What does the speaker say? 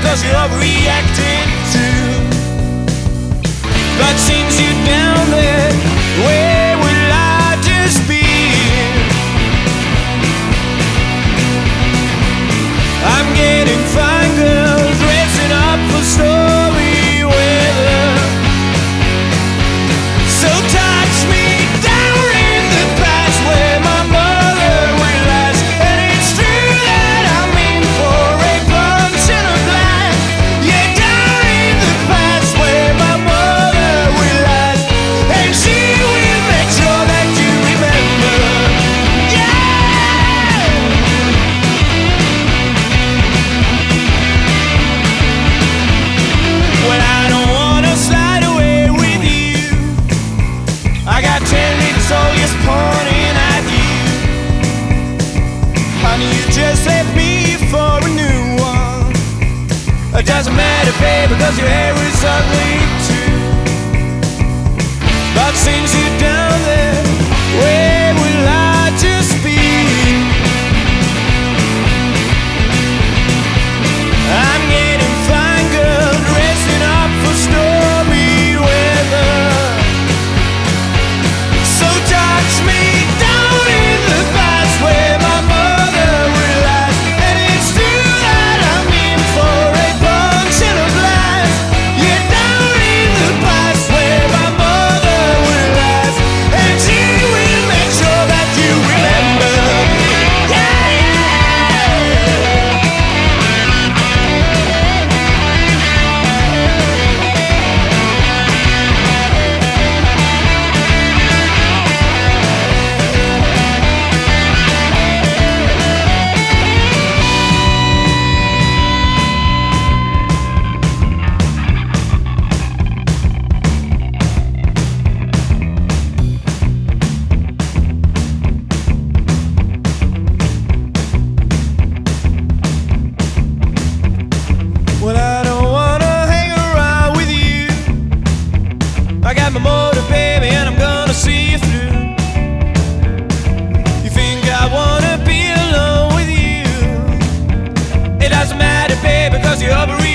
because you're overreacting too. But seems you down there, where will I just be? I'm getting fine girls dressing up for stormy weather. So touch me down in the past where my mother will last. And it's true that I'm in for a punch and a blast. Yeah, down in the past where my mother will last. And she will make sure that you remember. Yeah! Well, I don't wanna slide away with you. I got 10 little soldiers pointing at you. Honey, you just left me for a new one. It doesn't matter, babe, because your hair is ugly too. But since you're down there, where will I just be? I'm getting fine girl dressing up for stormy weather. So touch me down in the past where my mother will last. And it's true that I'm in for a punch and a blast. Yeah, down in the past where my mother will last. And she will make sure that you remember. Yeah, yeah. Well, I don't wanna hang around with you. I got my motor, baby, and I'm gonna see you through. You think I wanna be alone with you? It doesn't matter, baby, because you're overreacting.